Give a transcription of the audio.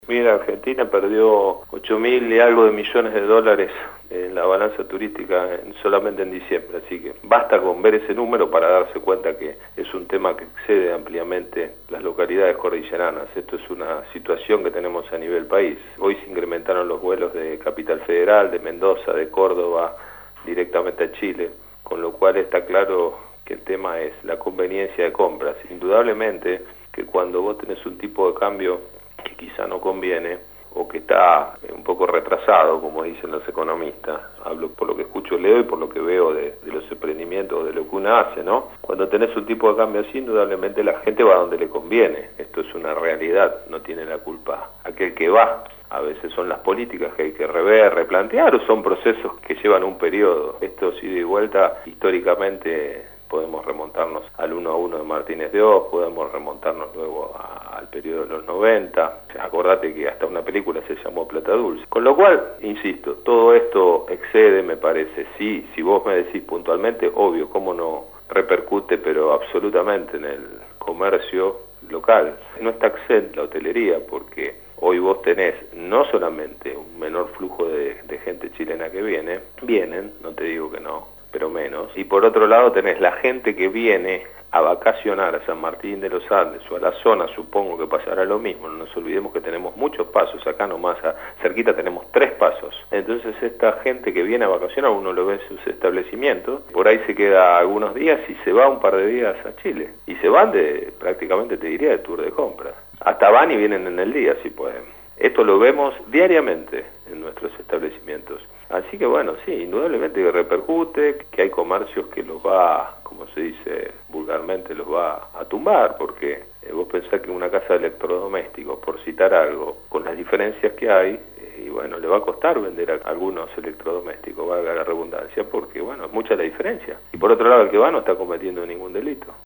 Mira, Argentina perdió 8.000 y algo de millones de dólares en la balanza turística solamente en diciembre, así que basta con ver ese número para darse cuenta que es un tema que excede ampliamente las localidades cordilleranas. Esto es una situación que tenemos a nivel país. Hoy se incrementaron los vuelos de Capital Federal, de Mendoza, de Córdoba, directamente a Chile, con lo cual está claro que el tema es la conveniencia de compras. Indudablemente que cuando vos tenés un tipo de cambio que quizá no conviene o que está un poco retrasado, como dicen los economistas, hablo por lo que escucho, leo y por lo que veo de los emprendimientos, de lo que uno hace, ¿no? Cuando tenés un tipo de cambio así, indudablemente la gente va donde le conviene. Esto es una realidad, no tiene la culpa aquel que va. A veces son las políticas que hay que rever, replantear, o son procesos que llevan un periodo. Esto ida y vuelta, históricamente podemos remontarnos al 1-1 de Martínez de Oz, podemos remontarnos luego al periodo de los 90, acordate que hasta una película se llamó Plata Dulce. Con lo cual, insisto, todo esto excede, me parece, sí, si vos me decís puntualmente, obvio, cómo no repercute, pero absolutamente en el comercio local. No está exenta la hotelería, porque hoy vos tenés no solamente un menor flujo de gente chilena que vienen, no te digo que no, pero menos, y por otro lado tenés la gente que viene a vacacionar a San Martín de los Andes o a la zona, supongo que pasará lo mismo, no nos olvidemos que tenemos muchos pasos, acá nomás cerquita tenemos 3 pasos, entonces esta gente que viene a vacacionar, uno lo ve en sus establecimientos, por ahí se queda algunos días y se va un par de días a Chile, y se van prácticamente te diría de tour de compras, hasta van y vienen en el día si pueden. Esto lo vemos diariamente en nuestros establecimientos. Así que bueno, sí, indudablemente que repercute, que hay comercios que los va, como se dice vulgarmente, los va a tumbar, porque vos pensás que una casa de electrodomésticos, por citar algo, con las diferencias que hay, y bueno, le va a costar vender algunos electrodomésticos, valga la redundancia, porque bueno, es mucha la diferencia. Y por otro lado, el que va no está cometiendo ningún delito.